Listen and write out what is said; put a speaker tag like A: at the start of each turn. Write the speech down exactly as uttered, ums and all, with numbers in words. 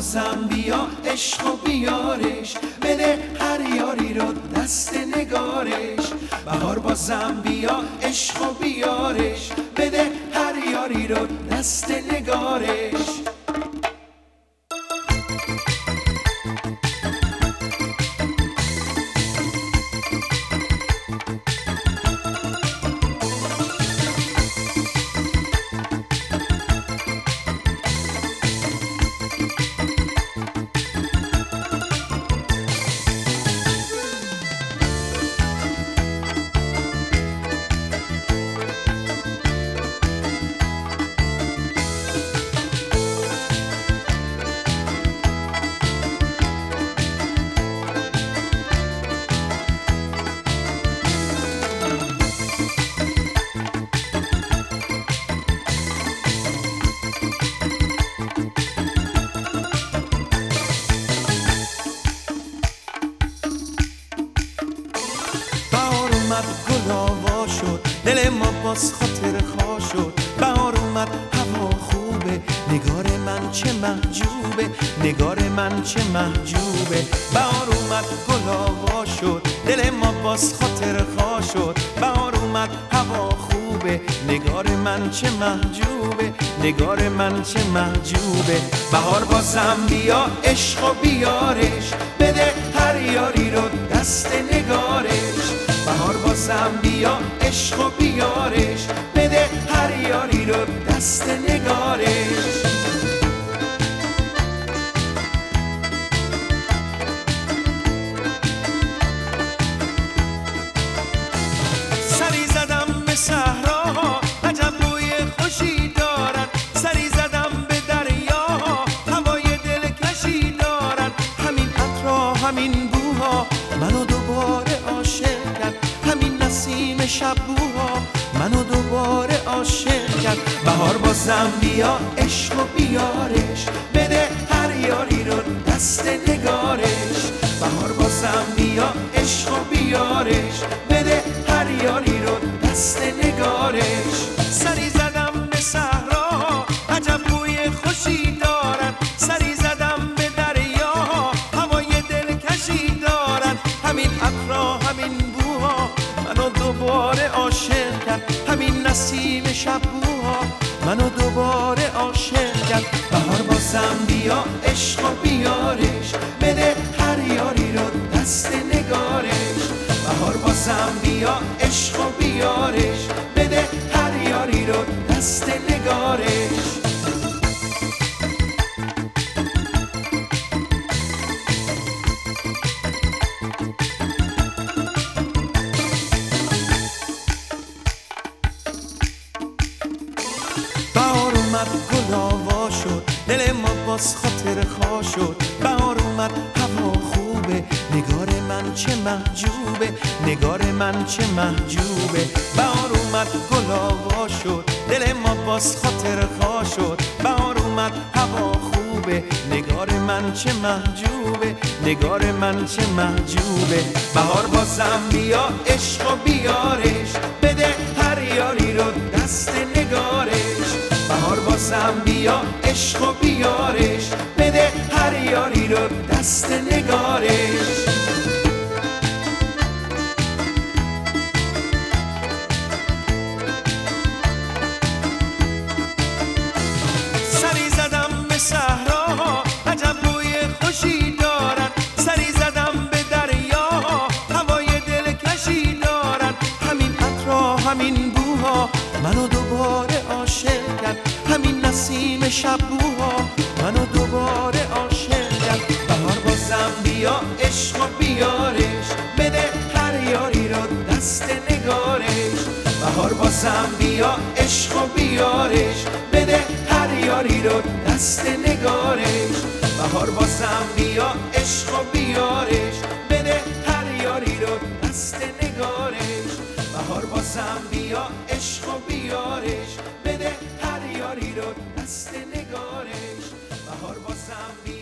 A: بازم بیا عشق و بیارش، بده هر یاری رو دست نگارش. بهار بازم بیا عشق و بیارش، بده هر یاری رو دست نگارش.
B: گل آوا شد، دل ما باز خاطر خوا شد. بهار اومد هوا خوبه، نگار من چه محجوبه، نگار من چه محجوبه. بهار اومد گل آوا شد، دل ما باز خاطر خوا شد. بهار اومد هوا خوبه، نگار من چه محجوبه، نگار من چه محجوبه.
A: بهار بازم بیا عشق و بیارش، بده هر یاری رو دست نگارش. بهار بازم بیا عشق و بیارش، بده هر یاری رو دست نگارش.
B: سری زدم به صحراها، عجب بوی خوشی دارن. سری زدم به دریاها، هوای دلکشی دارن. همین عطرها همین بوها منو دوباره عاشق کرد. همین نسیم شبوها منو دوباره عاشق کرد.
A: بهار بازم بیا عشق و بیارش، بده هر یاری رو دست نگارش. بهار بازم بیا عشق و بیارش، بده هر یاری رو دست نگارش.
B: سری زدم به صحراها، عجب بوی خوشی دارن. سری زدم به دریاها، هوای دلکشی دارن. همین عطرها همین بوها منو دوباره عاشق کرد. همین نسیم شبوها منو دوباره عاشق کرد.
A: بهار بازم بیا عشق و بیارش، بده هر یاری رو دست نگارش. بهار بازم بیا عشق و بیارش، بده هر یاری رو دست نگارش.
B: بهار اومد گل آوا شد، دل ما باز خاطر خوا شد. بهار اومد هوا خوبه، نگار من چه محجوبه، نگار من چه محجوبه. بهار اومد گل آوا شد، دل ما باز خاطر خوا شد. بهار اومد هوا خوبه، نگار من چه محجوبه، نگار من چه محجوبه.
A: بهار بازم بیا عشق و بیارش، بده هر یاری رو دست نگارش. بهار بازم بیا عشق و بیارش، بده هر یاری رو دست نگارش.
B: سری زدم به صحراها، عجب بوی خوشی دارن. سری زدم به دریاها، هوای دلکشی دارن. همین عطرها همین بوها منو دوباره عاشق کرد. همین نسیم شبوها منو دوباره عاشق کرد.
A: بهار بازم بیا عشق و بیارش، بده هر یاری رو دست نگارش. بهار بازم بیا عشق و بیارش، بده هر یاری رو دست نگارش. بهار بازم بیا عشق و بیارش، بده هر یاری رو دست نگارش. بهار بازم بیا عشق و بیارش، بده هر یاری رو دست نگارش. بهار بازم بیا